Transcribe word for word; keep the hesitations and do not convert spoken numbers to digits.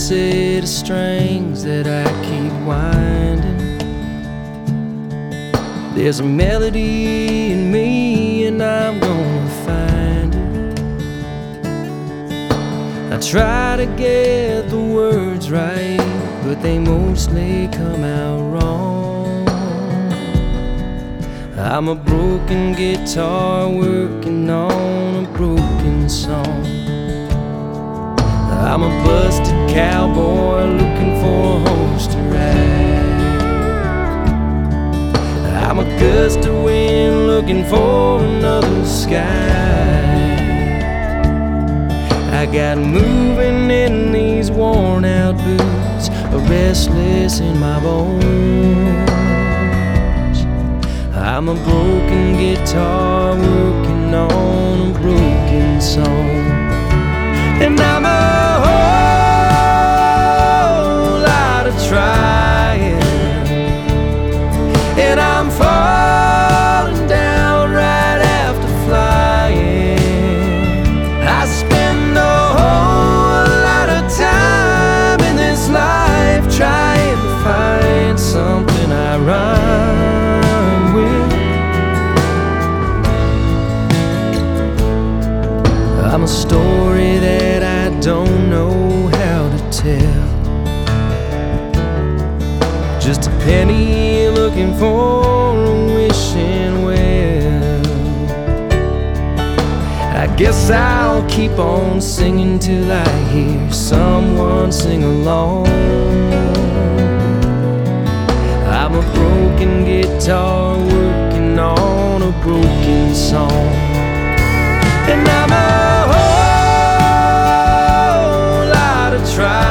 set of strings that I keep winding. There's a melody in me and I'm gonna find it. I try to get the words right, but they mostly come out wrong. I'm a broken guitar working on a broken song. I'm a busted cowboy looking for a horse to ride. I'm a gust of wind looking for another sky. I got moving in these worn out boots, a restless in my bones. I'm a broken guitar working on a broken song. And I'm a whole lot of trying, and I'm falling down right after flying. I spend a whole lot of time in this life trying to find something I rhyme with. I'm a story that I don't know how to tell, just a penny looking for a wishing well. I guess I'll keep on singing till I hear someone sing along. I'm a broken guitar working on a broken song. And I'm a whole lot of trying.